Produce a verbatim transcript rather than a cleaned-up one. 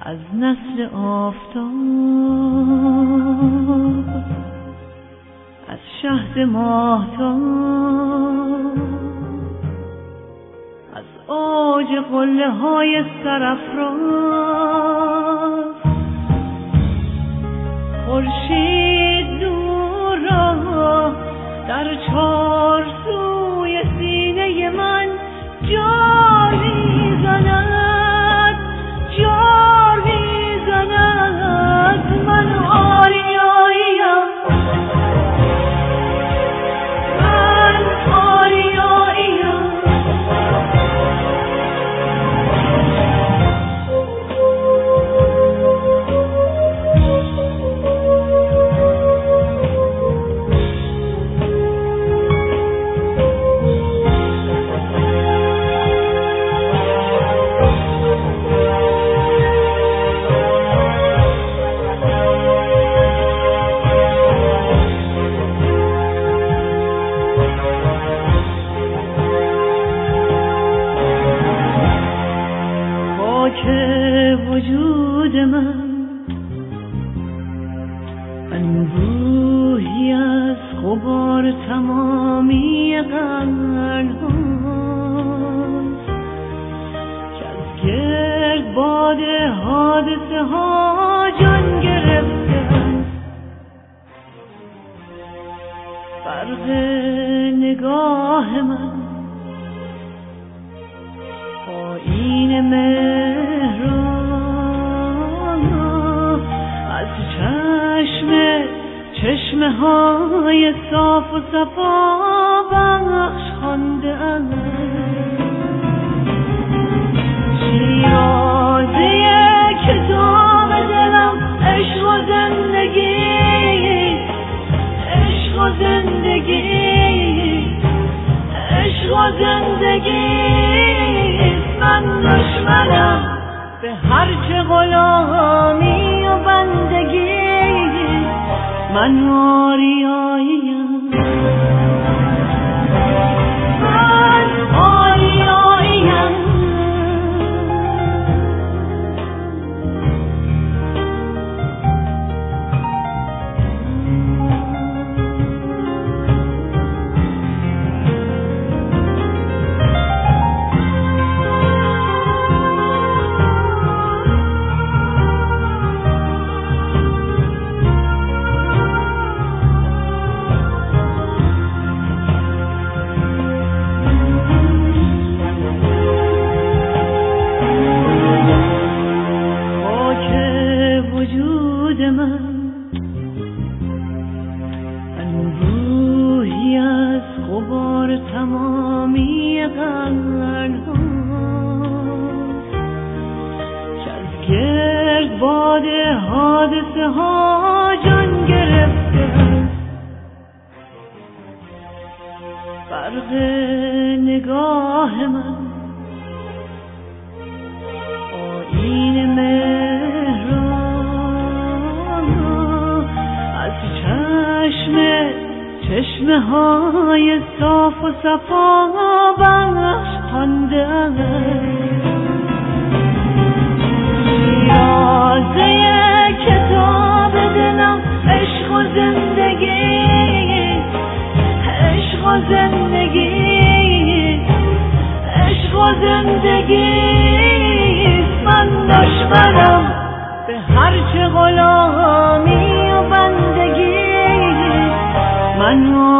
از نسل آفتاب، از شهد ماهتاب، از اوج قله های سرافراز، خورشید دور را در چار سوی سینه من جار می‌زند، جار می‌زند. من آریاییم، من آریاییم. که وجود من انبوهی از غبار تمامی قرن هاست که از گرد باد حادثه ها جان گرفتن. فرق نگاه من آیین مهران از چشم چشمه های صاف و صفا بخش خوانده اند. شیرازه کتاب دلم عشق و زندگی، عشق و زندگی، عشق و زندگی. من دشمنم به هرچه غلامی و بندگی. من آریاییم، من آریاییم. انبوهی از غبار تمامی قرن هاست که از گرد باد حادثه ها جان گرفته است. فرق نگاه من آیین چشمه های صاف و صفا بخش خوانده اند. شیرازه کتاب دلم عشق و زندگی، عشق و زندگی، عشق و زندگی. من دشمنم به هرچه غلامی و بندگی. من